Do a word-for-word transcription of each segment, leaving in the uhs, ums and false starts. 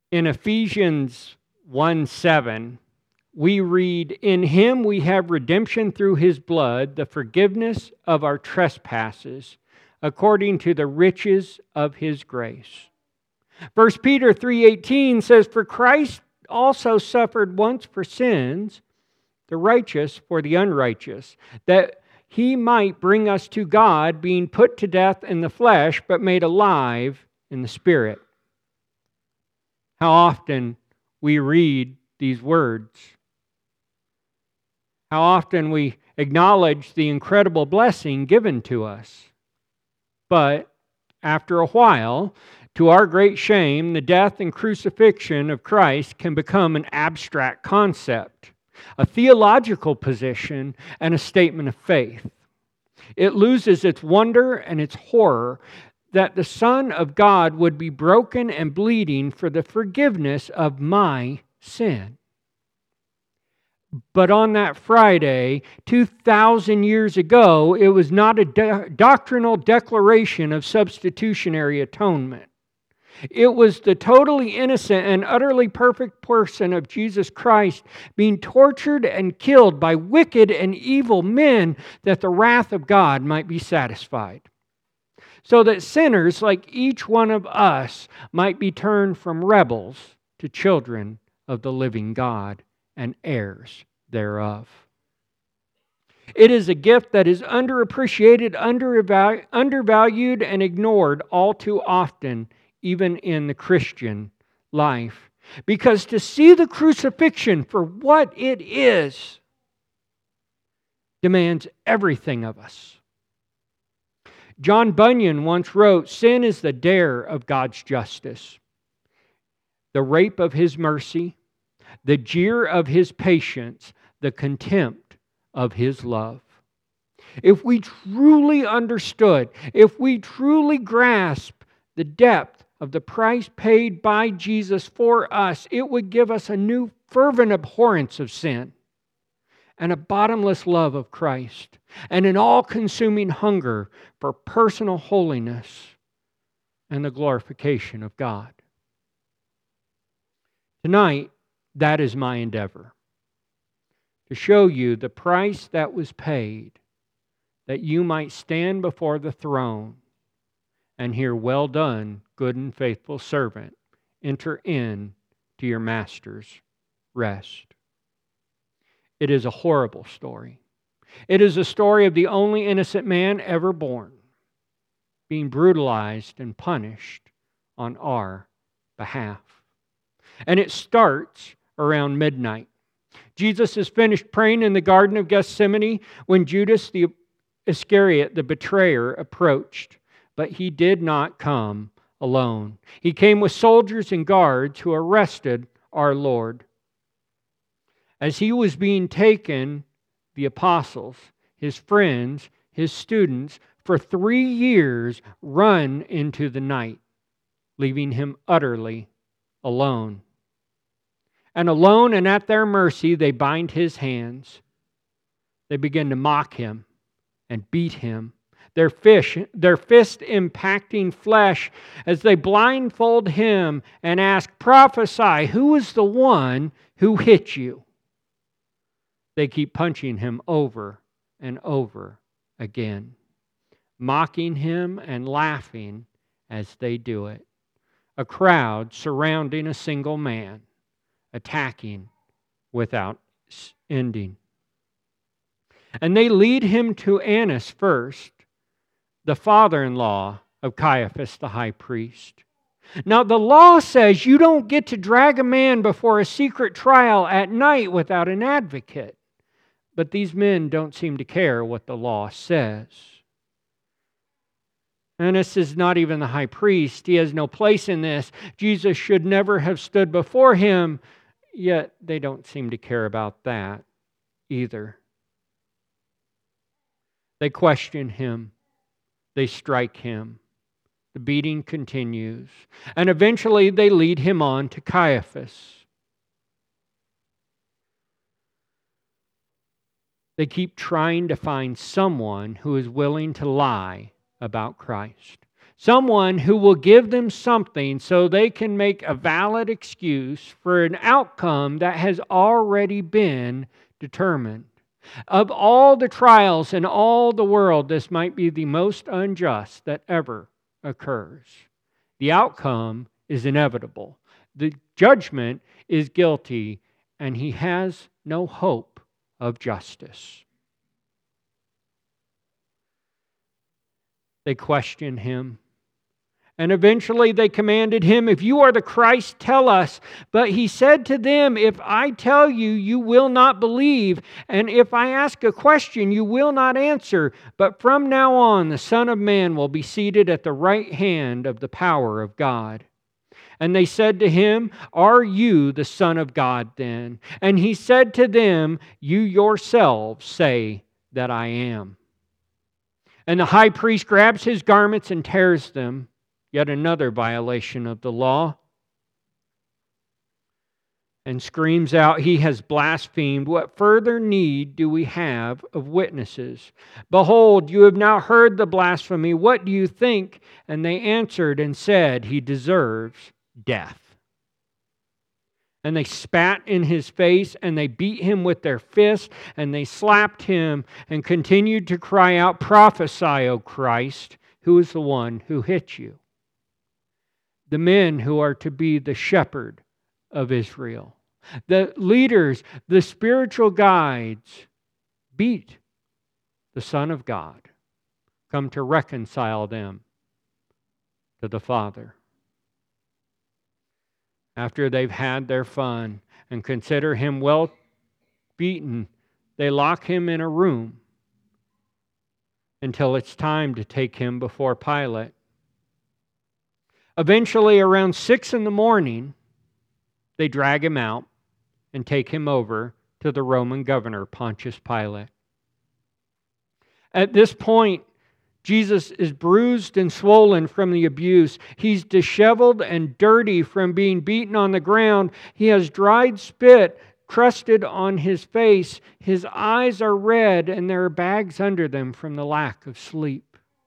In Ephesians one seven, we read, "In him we have redemption through his blood, the forgiveness of our trespasses, according to the riches of his grace." First Peter three eighteen says, "For Christ also suffered once for sins, the righteous for the unrighteous, that he might bring us to God, being put to death in the flesh, but made alive in the Spirit." How often we read these words. How often we acknowledge the incredible blessing given to us. But after a while, to our great shame, the death and crucifixion of Christ can become an abstract concept, a theological position, and a statement of faith. It loses its wonder and its horror that the Son of God would be broken and bleeding for the forgiveness of my sin. But on that Friday, two thousand years ago, it was not a do- doctrinal declaration of substitutionary atonement. It was the totally innocent and utterly perfect person of Jesus Christ being tortured and killed by wicked and evil men that the wrath of God might be satisfied, so that sinners like each one of us might be turned from rebels to children of the living God and heirs thereof. It is a gift that is underappreciated, undervalued, and ignored all too often, even in the Christian life. Because to see the crucifixion for what it is demands everything of us. John Bunyan once wrote, "Sin is the dare of God's justice, the rape of his mercy, the jeer of his patience, the contempt of his love." If we truly understood, if we truly grasp the depth of the price paid by Jesus for us, it would give us a new fervent abhorrence of sin, and a bottomless love of Christ, and an all-consuming hunger for personal holiness and the glorification of God. Tonight, that is my endeavor, to show you the price that was paid, that you might stand before the throne and hear, "Well done, good and faithful servant, enter in to your master's rest." It is a horrible story. It is a story of the only innocent man ever born, being brutalized and punished on our behalf. And it starts around midnight. Jesus is finished praying in the Garden of Gethsemane when Judas the Iscariot, the betrayer, approached. But he did not come alone. He came with soldiers and guards who arrested our Lord. As he was being taken, the apostles, his friends, his students, for three years run into the night, leaving him utterly alone. And alone and at their mercy, they bind his hands. They begin to mock him and beat him, their, fish, their fist impacting flesh as they blindfold him and ask, "Prophesy, who is the one who hit you?" They keep punching him over and over again, mocking him and laughing as they do it. A crowd surrounding a single man, attacking without ending. And they lead him to Annas first, the father-in-law of Caiaphas the high priest. Now the law says you don't get to drag a man before a secret trial at night without an advocate. But these men don't seem to care what the law says. Annas is not even the high priest. He has no place in this. Jesus should never have stood before him, yet they don't seem to care about that either. They question him. They strike him. The beating continues. And eventually they lead him on to Caiaphas. They keep trying to find someone who is willing to lie about Christ. Someone who will give them something so they can make a valid excuse for an outcome that has already been determined. Of all the trials in all the world, this might be the most unjust that ever occurs. The outcome is inevitable. The judgment is guilty, and he has no hope of justice. They question him. And eventually they commanded him, "If you are the Christ, tell us." But he said to them, "If I tell you, you will not believe. And if I ask a question, you will not answer. But from now on, the Son of Man will be seated at the right hand of the power of God." And they said to him, "Are you the Son of God then?" And he said to them, "You yourselves say that I am." And the high priest grabs his garments and tears them. Yet another violation of the law. And screams out, "He has blasphemed. What further need do we have of witnesses? Behold, you have now heard the blasphemy. What do you think?" And they answered and said, "He deserves death." And they spat in his face, and they beat him with their fists, and they slapped him, and continued to cry out, "Prophesy, O Christ, who is the one who hit you?" The men who are to be the shepherd of Israel, the leaders, the spiritual guides, beat the Son of God, come to reconcile them to the Father. After they've had their fun and consider him well beaten, they lock him in a room until it's time to take him before Pilate. Eventually, around six in the morning, they drag him out and take him over to the Roman governor, Pontius Pilate. At this point, Jesus is bruised and swollen from the abuse. He's disheveled and dirty from being beaten on the ground. He has dried spit crusted on his face. His eyes are red, and there are bags under them from the lack of sleep.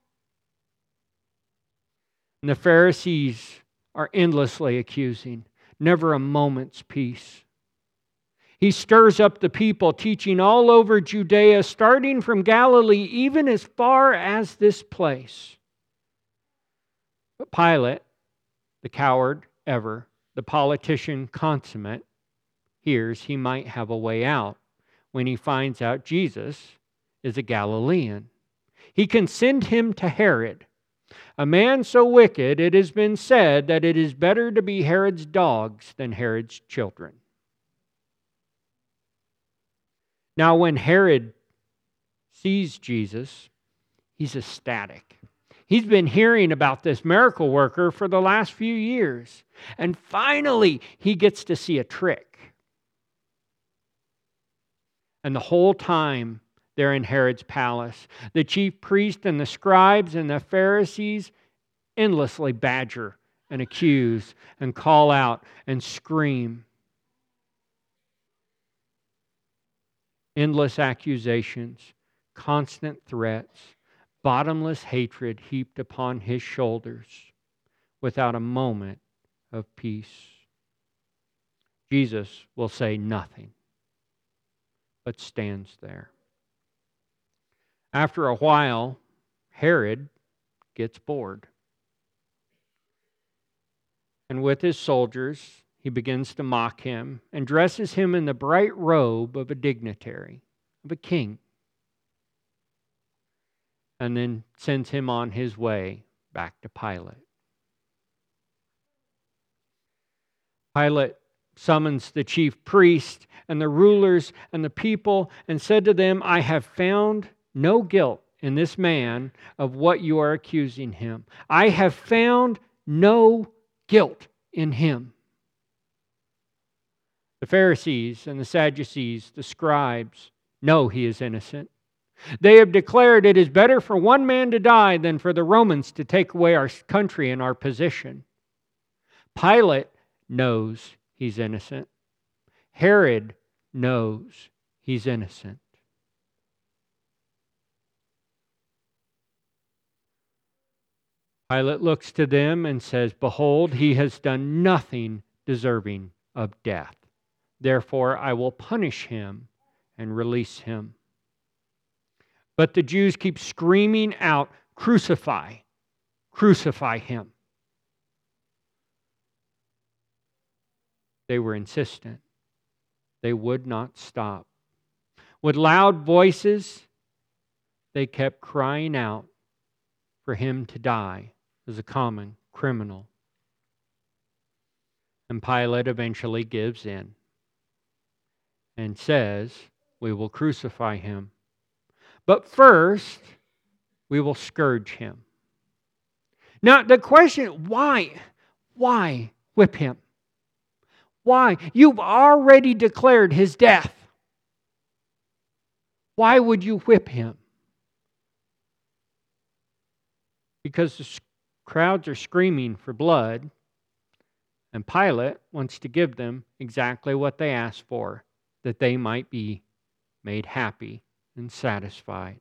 And the Pharisees are endlessly accusing, never a moment's peace. He stirs up the people, teaching all over Judea, starting from Galilee, even as far as this place. But Pilate, the coward ever, the politician consummate, hears he might have a way out when he finds out Jesus is a Galilean. He can send him to Herod, a man so wicked it has been said that it is better to be Herod's dogs than Herod's children. Now, when Herod sees Jesus, he's ecstatic. He's been hearing about this miracle worker for the last few years. And finally, he gets to see a trick. And the whole time they're in Herod's palace, the chief priest and the scribes and the Pharisees endlessly badger and accuse and call out and scream. Endless accusations, constant threats, bottomless hatred heaped upon his shoulders without a moment of peace. Jesus will say nothing, but stands there. After a while, Herod gets bored. And with his soldiers, he begins to mock him and dresses him in the bright robe of a dignitary, of a king, and then sends him on his way back to Pilate. Pilate summons the chief priest and the rulers and the people and said to them, "I have found no guilt in this man of what you are accusing him. I have found no guilt in him." The Pharisees and the Sadducees, the scribes, know he is innocent. They have declared it is better for one man to die than for the Romans to take away our country and our position. Pilate knows he's innocent. Herod knows he's innocent. Pilate looks to them and says, "Behold, he has done nothing deserving of death. Therefore, I will punish him and release him." But the Jews keep screaming out, "Crucify, crucify him." They were insistent. They would not stop. With loud voices, they kept crying out for him to die as a common criminal. And Pilate eventually gives in and says, "We will crucify him. But first, we will scourge him." Now, the question, why? Why whip him? Why? You've already declared his death. Why would you whip him? Because the crowds are screaming for blood, and Pilate wants to give them exactly what they asked for, that they might be made happy and satisfied.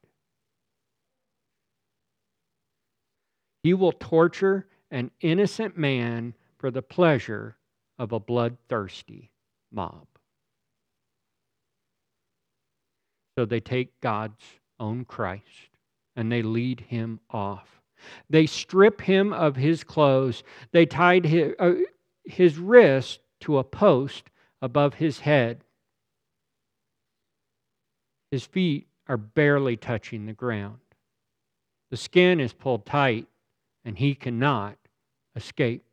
He will torture an innocent man for the pleasure of a bloodthirsty mob. So they take God's own Christ and they lead him off. They strip him of his clothes. They tied his, uh, his wrist to a post above his head. His feet are barely touching the ground. The skin is pulled tight, and he cannot escape.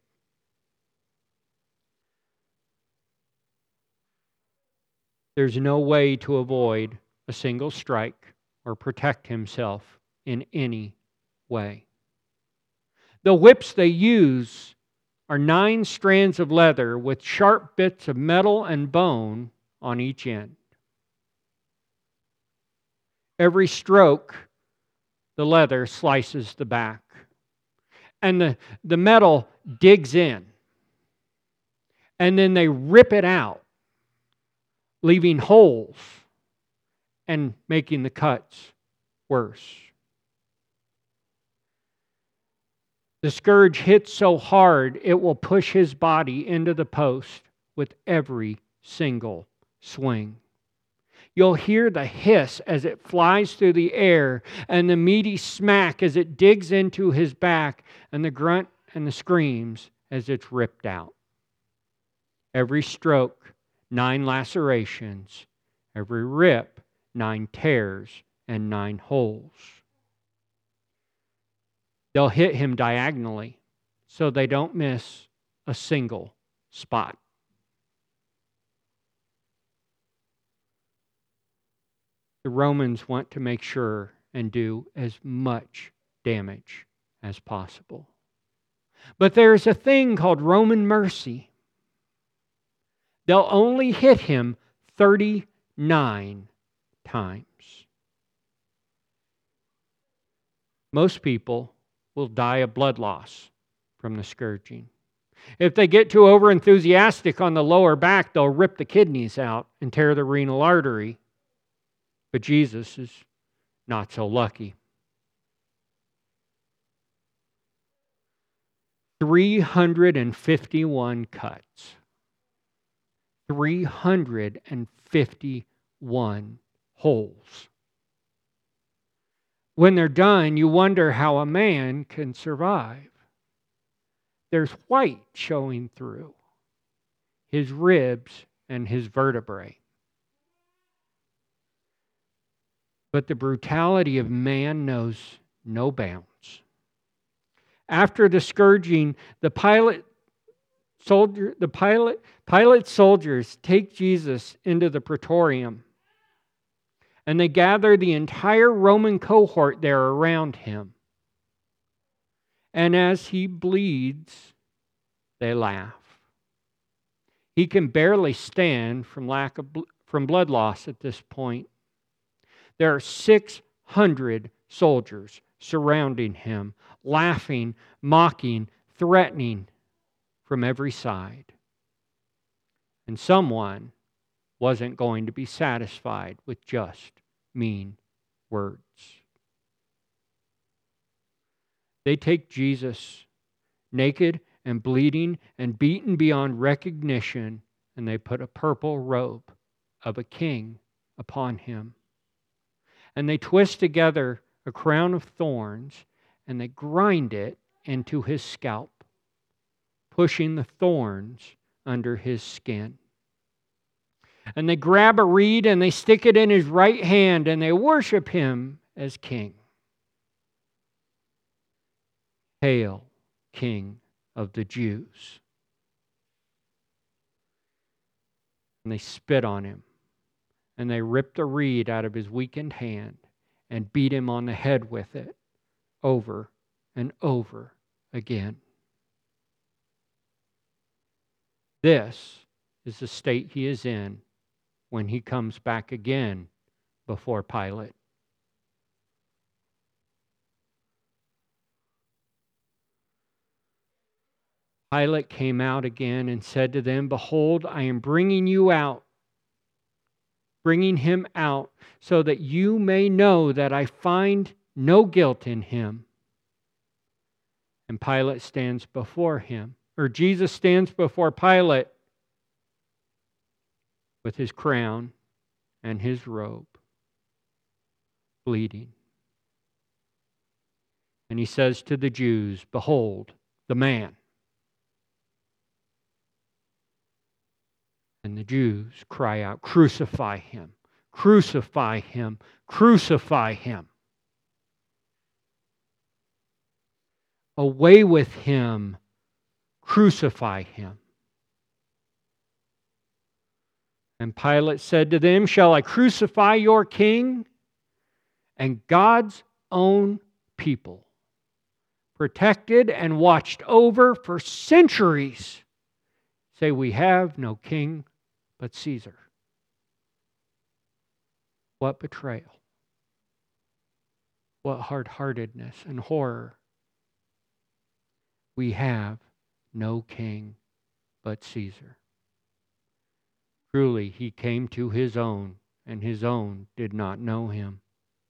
There's no way to avoid a single strike or protect himself in any way. The whips they use are nine strands of leather with sharp bits of metal and bone on each end. Every stroke, the leather slices the back, and the, the metal digs in, and then they rip it out, leaving holes and making the cuts worse. The scourge hits so hard it will push his body into the post with every single swing. You'll hear the hiss as it flies through the air, and the meaty smack as it digs into his back, and the grunt and the screams as it's ripped out. Every stroke, nine lacerations. Every rip, nine tears and nine holes. They'll hit him diagonally so they don't miss a single spot. The Romans want to make sure and do as much damage as possible. But there's a thing called Roman mercy. They'll only hit him thirty-nine times. Most people will die of blood loss from the scourging. If they get too overenthusiastic on the lower back, they'll rip the kidneys out and tear the renal artery. But Jesus is not so lucky. three hundred fifty-one cuts. three hundred fifty-one holes. When they're done, you wonder how a man can survive. There's white showing through his ribs and his vertebrae. But the brutality of man knows no bounds. After the scourging, the Pilate soldier, the Pilate, Pilate soldiers take Jesus into the praetorium, and they gather the entire Roman cohort there around him. And as he bleeds, they laugh. He can barely stand from lack of from blood loss at this point. There are six hundred soldiers surrounding him, laughing, mocking, threatening from every side. And someone wasn't going to be satisfied with just mean words. They take Jesus, naked and bleeding and beaten beyond recognition, and they put a purple robe of a king upon him. And they twist together a crown of thorns, and they grind it into his scalp, pushing the thorns under his skin. And they grab a reed and they stick it in his right hand, and they worship him as king. Hail, King of the Jews. And they spit on him, and they ripped the reed out of his weakened hand and beat him on the head with it over and over again. This is the state he is in when he comes back again before Pilate. Pilate came out again and said to them, "Behold, I am bringing you out, bringing him out, so that you may know that I find no guilt in him." And Pilate stands before him, or Jesus stands before Pilate with his crown and his robe, bleeding. And he says to the Jews, "Behold, the man." And the Jews cry out, "Crucify him, crucify him, crucify him. Away with him, crucify him." And Pilate said to them, "Shall I crucify your king?" And God's own people, protected and watched over for centuries, say, "We have no king but Caesar." What betrayal. What hard-heartedness and horror. We have no king but Caesar. Truly, he came to his own, and his own did not know him.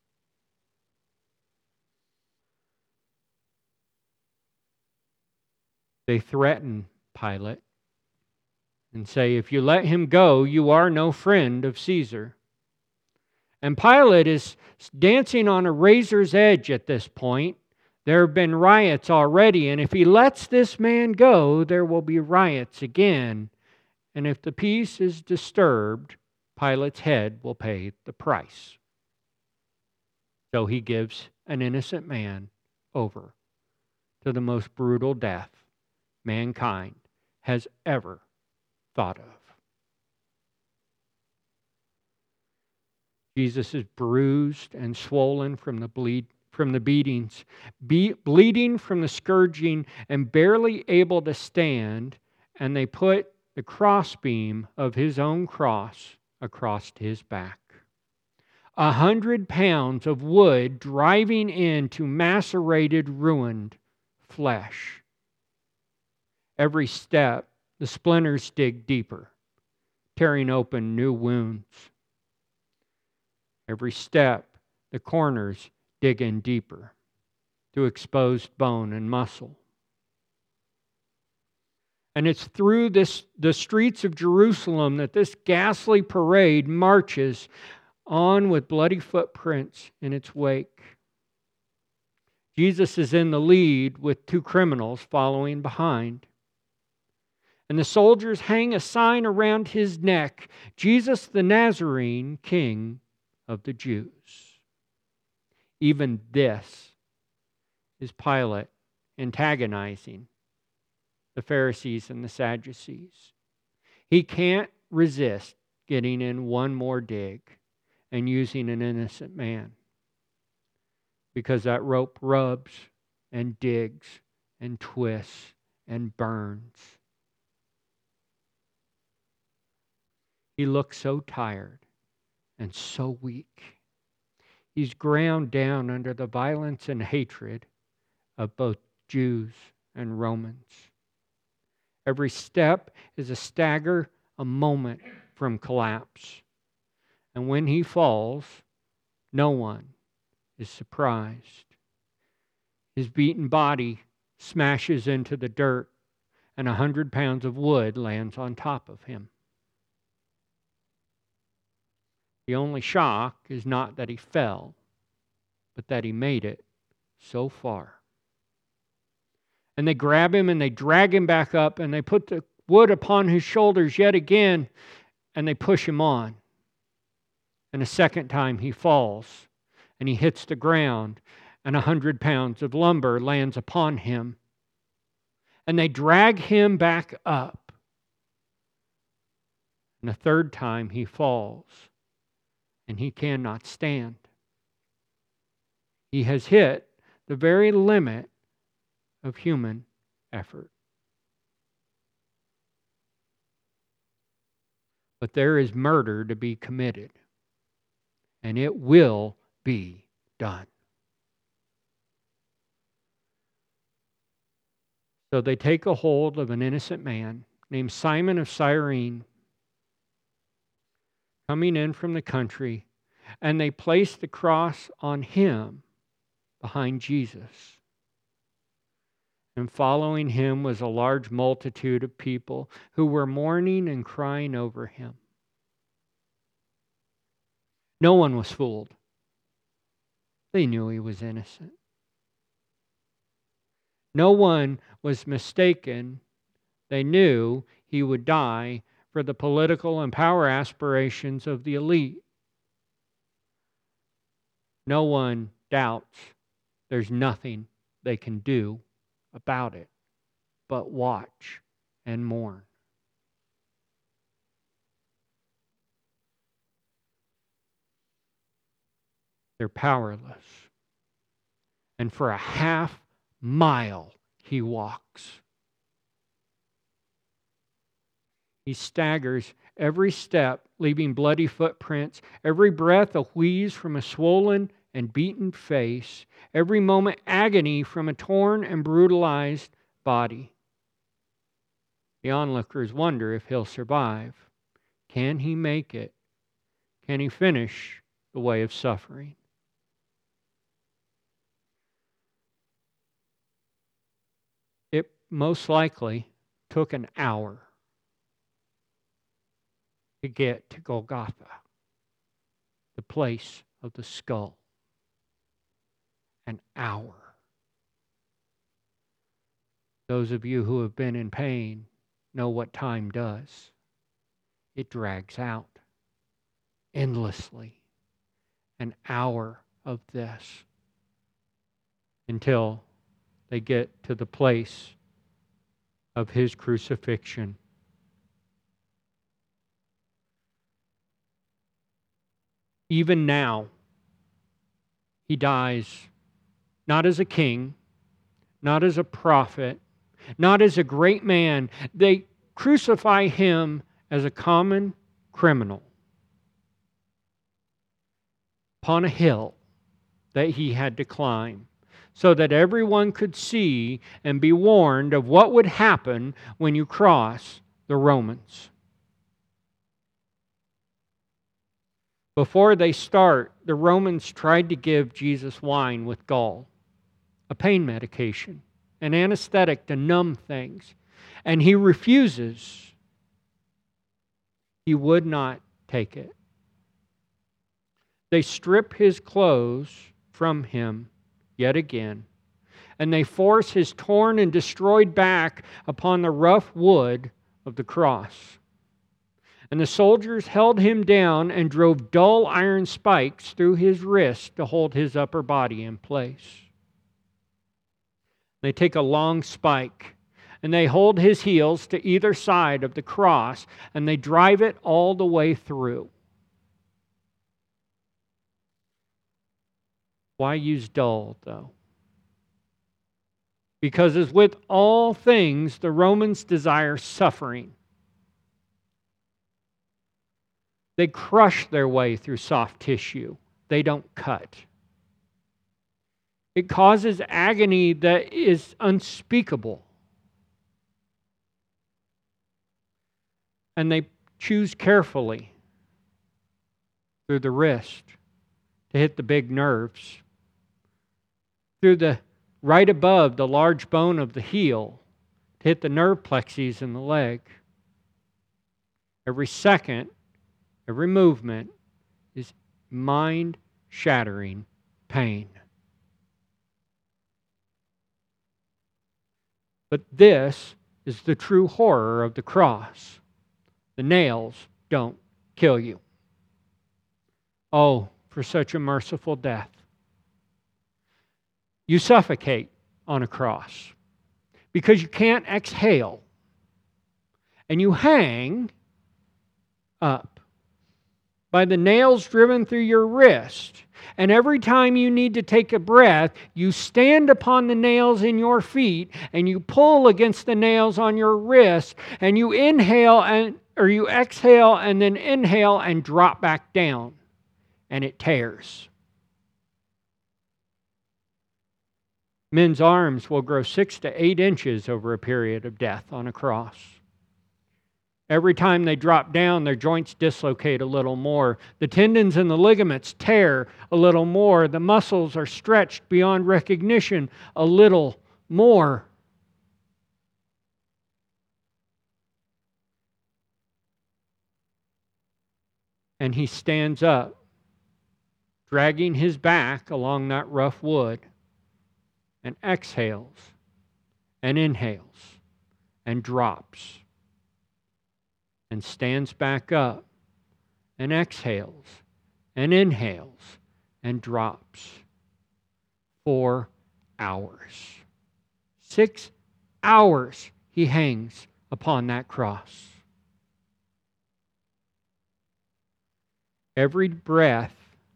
They threaten Pilate and say, "If you let him go, you are no friend of Caesar." And Pilate is dancing on a razor's edge at this point. There have been riots already, and if he lets this man go, there will be riots again. And if the peace is disturbed, Pilate's head will pay the price. So he gives an innocent man over to the most brutal death mankind has ever thought of. Jesus is bruised and swollen from the bleed, from the beatings, be, bleeding from the scourging, and barely able to stand, and they put the crossbeam of his own cross across his back. A hundred pounds of wood driving into macerated, ruined flesh. Every step, the splinters dig deeper, tearing open new wounds. Every step, the corners dig in deeper to exposed bone and muscle. And it's through this, the streets of Jerusalem that this ghastly parade marches on with bloody footprints in its wake. Jesus is in the lead with two criminals following behind. And the soldiers hang a sign around his neck, "Jesus the Nazarene, King of the Jews." Even this is Pilate antagonizing the Pharisees and the Sadducees. He can't resist getting in one more dig and using an innocent man, because that rope rubs and digs and twists and burns. He looks so tired and so weak. He's ground down under the violence and hatred of both Jews and Romans. Every step is a stagger, a moment from collapse. And when he falls, no one is surprised. His beaten body smashes into the dirt, and a hundred pounds of wood lands on top of him. The only shock is not that he fell, but that he made it so far. And they grab him and they drag him back up, and they put the wood upon his shoulders yet again, and they push him on. And a second time he falls, and he hits the ground, and a hundred pounds of lumber lands upon him. And they drag him back up. And a third time he falls, and he cannot stand. He has hit the very limit of human effort. But there is murder to be committed, and it will be done. So they take a hold of an innocent man named Simon of Cyrene, coming in from the country, and they place the cross on him behind Jesus. And following him was a large multitude of people who were mourning and crying over him. No one was fooled. They knew he was innocent. No one was mistaken. They knew he would die for the political and power aspirations of the elite. No one doubts there's nothing they can do about it but watch and mourn. They're powerless. And for a half mile he walks. He staggers every step, leaving bloody footprints, every breath a wheeze from a swollen and beaten face, every moment agony from a torn and brutalized body. The onlookers wonder if he'll survive. Can he make it? Can he finish the way of suffering? It most likely took an hour to get to Golgotha, the place of the skull. An hour. Those of you who have been in pain know what time does. It drags out endlessly. An hour of this until they get to the place of his crucifixion. Even now, he dies not as a king, not as a prophet, not as a great man. They crucify him as a common criminal upon a hill that he had to climb, so that everyone could see and be warned of what would happen when you cross the Romans. Before they start, the Romans tried to give Jesus wine with gall, a pain medication, an anesthetic to numb things, and he refuses. He would not take it. They strip his clothes from him yet again, and they force his torn and destroyed back upon the rough wood of the cross. And the soldiers held him down and drove dull iron spikes through his wrist to hold his upper body in place. They take a long spike and they hold his heels to either side of the cross and they drive it all the way through. Why use dull, though? Because as with all things, the Romans desire suffering. They crush their way through soft tissue. They don't cut. It causes agony that is unspeakable. And they choose carefully through the wrist to hit the big nerves, through the right above the large bone of the heel to hit the nerve plexus in the leg. Every second, every movement is mind-shattering pain. But this is the true horror of the cross. The nails don't kill you. Oh, for such a merciful death. You suffocate on a cross because you can't exhale. And you hang up by the nails driven through your wrist. And every time you need to take a breath, you stand upon the nails in your feet and you pull against the nails on your wrist and you inhale and or you exhale and then inhale and drop back down. And it tears. Men's arms will grow six to eight inches over a period of death on a cross. Every time they drop down, their joints dislocate a little more. The tendons and the ligaments tear a little more. The muscles are stretched beyond recognition a little more. And he stands up, dragging his back along that rough wood, and exhales and inhales and drops and stands back up and exhales and inhales and drops. Four hours. Six hours he hangs upon that cross. Every breath,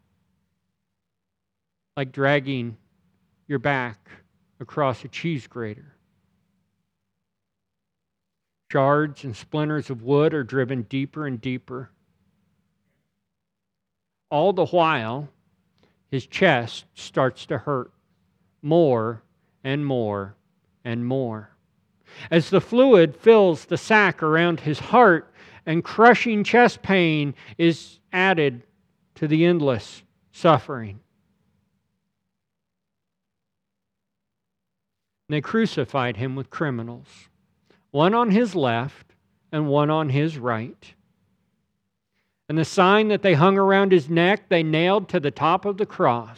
like dragging your back across a cheese grater. Shards and splinters of wood are driven deeper and deeper. All the while, his chest starts to hurt more and more and more. As the fluid fills the sac around his heart and crushing chest pain is added to the endless suffering. They crucified him with criminals, one on his left and one on his right. And the sign that they hung around his neck, they nailed to the top of the cross.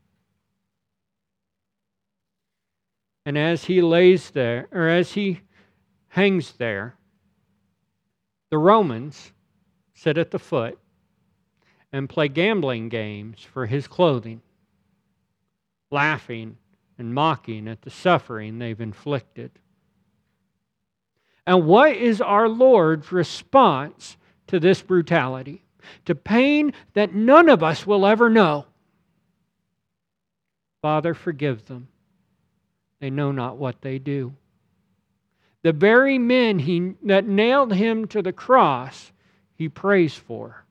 And as he lays there, or as he hangs there, the Romans sit at the foot and play gambling games for his clothing, laughing and mocking at the suffering they've inflicted. And what is our Lord's response to this brutality? To pain that none of us will ever know. Father, forgive them. They know not what they do. The very men he, that nailed him to the cross, he prays for.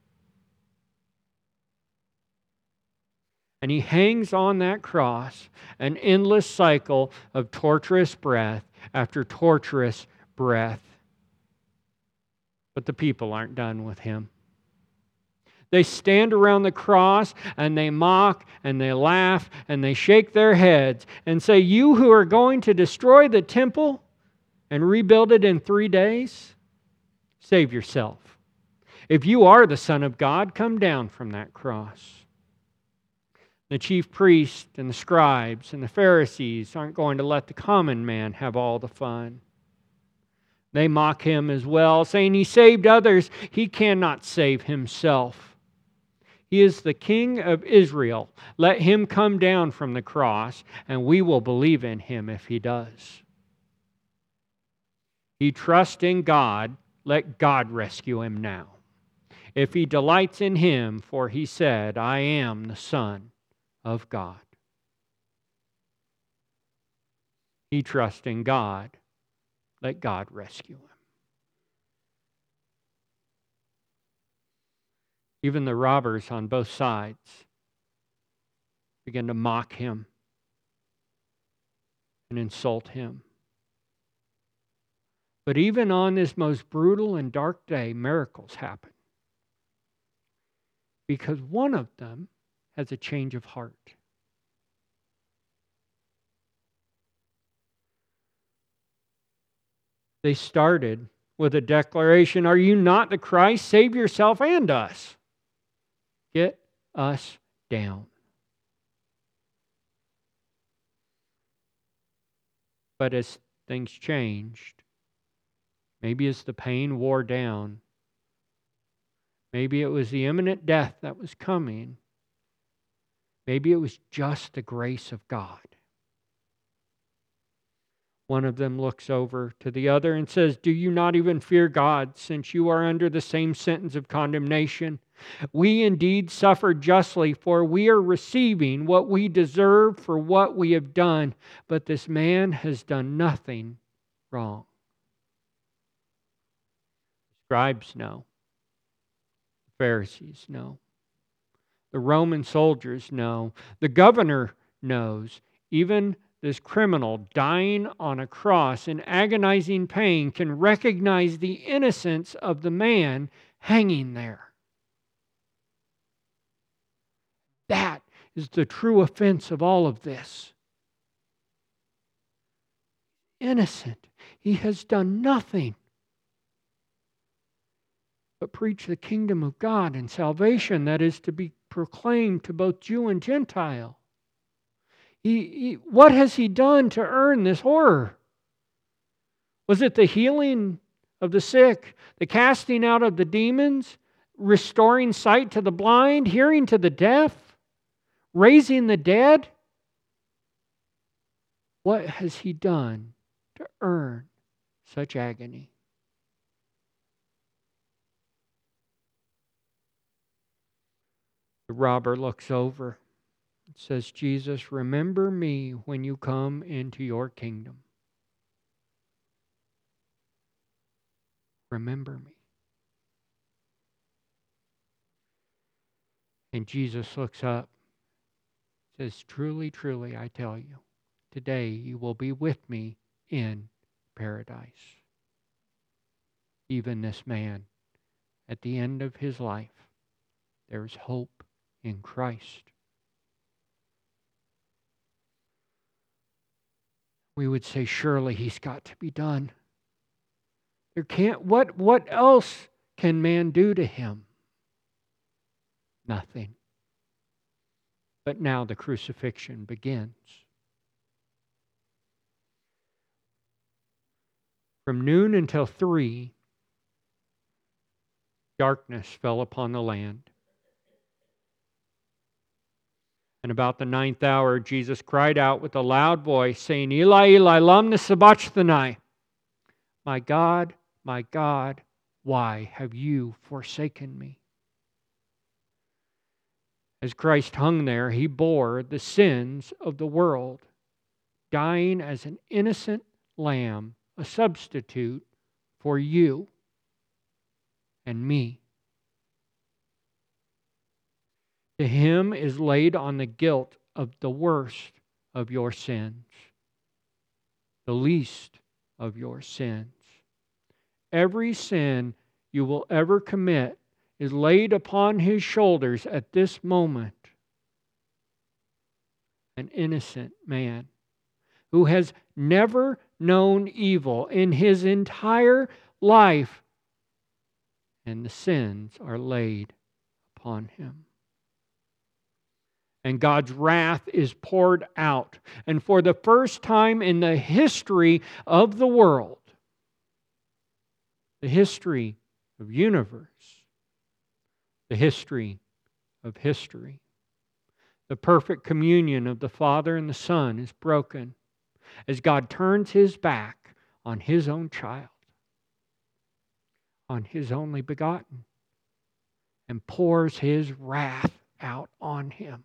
And he hangs on that cross, an endless cycle of torturous breath after torturous breath. But the people aren't done with him. They stand around the cross and they mock and they laugh and they shake their heads and say, "You who are going to destroy the temple and rebuild it in three days, save yourself. If you are the Son of God, come down from that cross." The chief priests and the scribes and the Pharisees aren't going to let the common man have all the fun. They mock him as well, saying he saved others. He cannot save himself. He is the King of Israel. Let him come down from the cross, and we will believe in him if he does. He trusts in God. Let God rescue him now. If he delights in him, for he said, "I am the Son of God." He trusts in God. Let God rescue him. Even the robbers on both sides begin to mock him and insult him. But even on this most brutal and dark day, miracles happen. Because one of them has a change of heart. They started with a declaration, "Are you not the Christ? Save yourself and us. Get us down." But as things changed, maybe as the pain wore down, maybe it was the imminent death that was coming, maybe it was just the grace of God. One of them looks over to the other and says, "Do you not even fear God, since you are under the same sentence of condemnation? We indeed suffer justly, for we are receiving what we deserve for what we have done, but this man has done nothing wrong." The scribes know. The Pharisees know. The Roman soldiers know. The governor knows. Even this criminal dying on a cross in agonizing pain can recognize the innocence of the man hanging there. That is the true offense of all of this. Innocent. He has done nothing but preach the kingdom of God and salvation that is to be proclaimed to both Jew and Gentile. He, he, what has he done to earn this horror? Was it the healing of the sick, the casting out of the demons, restoring sight to the blind, hearing to the deaf, raising the dead? What has he done to earn such agony? The robber looks over. It says, "Jesus, remember me when you come into your kingdom." Remember me. And Jesus looks up, says, "Truly, truly, I tell you, today you will be with me in paradise." Even this man, at the end of his life, there is hope in Christ. We would say, surely he's got to be done. There can't, what, what else can man do to him? Nothing. But now the crucifixion begins. From noon until three, darkness fell upon the land. And about the ninth hour, Jesus cried out with a loud voice, saying, "Eli, Eli, lama sabachthani?" My God, my God, why have you forsaken me? As Christ hung there, he bore the sins of the world, dying as an innocent lamb, a substitute for you and me. To him is laid on the guilt of the worst of your sins, the least of your sins. Every sin you will ever commit is laid upon his shoulders at this moment. An innocent man who has never known evil in his entire life, and the sins are laid upon him. And God's wrath is poured out. And for the first time in the history of the world, the history of universe, the history of history, the perfect communion of the Father and the Son is broken as God turns his back on his own child, on his only begotten, and pours his wrath out on him.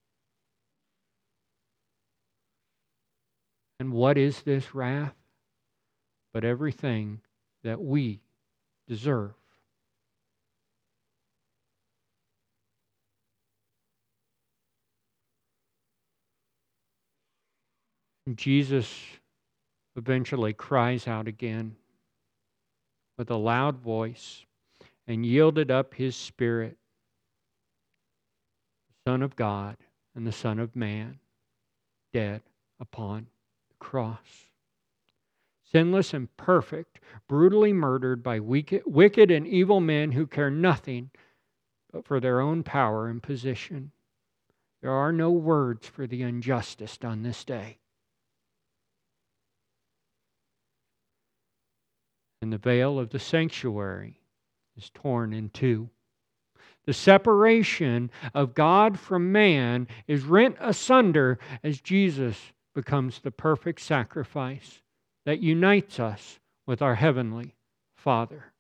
And what is this wrath? But everything that we deserve. And Jesus eventually cries out again with a loud voice and yielded up his spirit, the Son of God and the Son of Man, dead upon cross. sinless and perfect, brutally murdered by wicked, wicked and evil men who care nothing but for their own power and position. There are no words for the injustice done this day. And the veil of the sanctuary is torn in two. The separation of God from man is rent asunder as Jesus becomes the perfect sacrifice that unites us with our heavenly Father.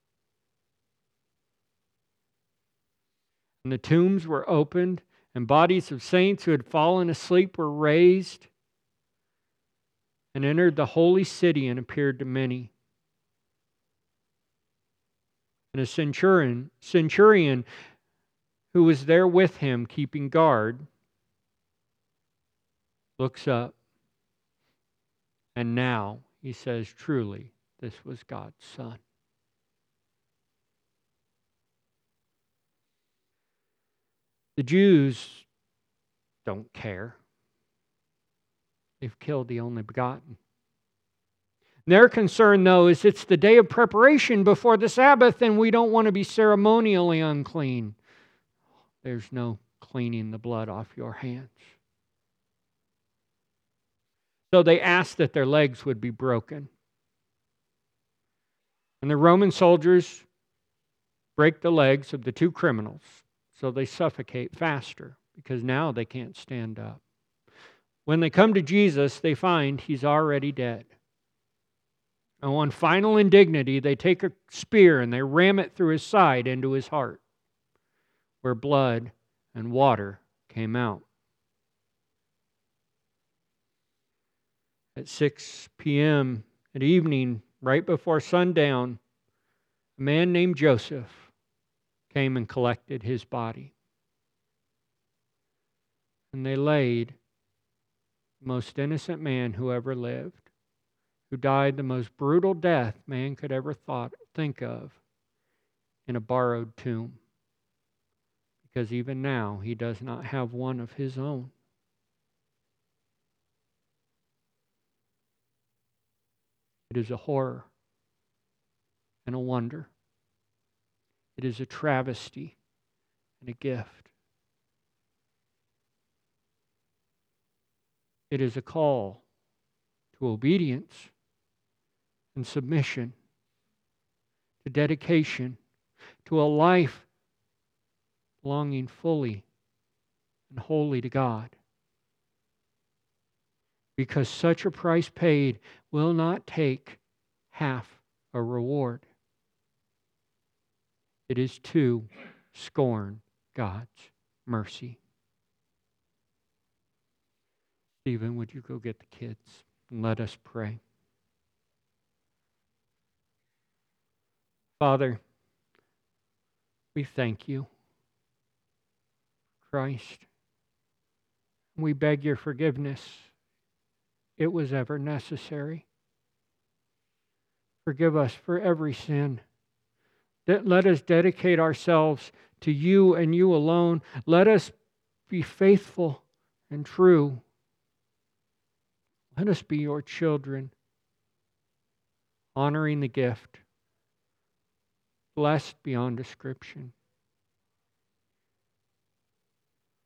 And the tombs were opened, and bodies of saints who had fallen asleep were raised and entered the holy city and appeared to many. And a centurion, centurion who was there with him keeping guard looks up, and now he says, truly, this was God's Son. The Jews don't care. They've killed the only begotten. Their concern, though, is it's the day of preparation before the Sabbath, and we don't want to be ceremonially unclean. There's no cleaning the blood off your hands. So they asked that their legs would be broken. And the Roman soldiers break the legs of the two criminals, so they suffocate faster, because now they can't stand up. When they come to Jesus, they find he's already dead. And on final indignity, they take a spear and they ram it through his side into his heart, where blood and water came out. At six p.m. at evening, right before sundown, a man named Joseph came and collected his body. And they laid the most innocent man who ever lived, who died the most brutal death man could ever thought, think of, in a borrowed tomb. Because even now, he does not have one of his own. It is a horror and a wonder. It is a travesty and a gift. It is a call to obedience and submission, to dedication, to a life belonging fully and wholly to God. Because such a price paid will not take half a reward. It is to scorn God's mercy. Stephen, would you go get the kids and let us pray? Father, we thank you, Christ. We beg your forgiveness. It was ever necessary. Forgive us for every sin. Let us dedicate ourselves to you and you alone. Let us be faithful and true. Let us be your children, honoring the gift, blessed beyond description.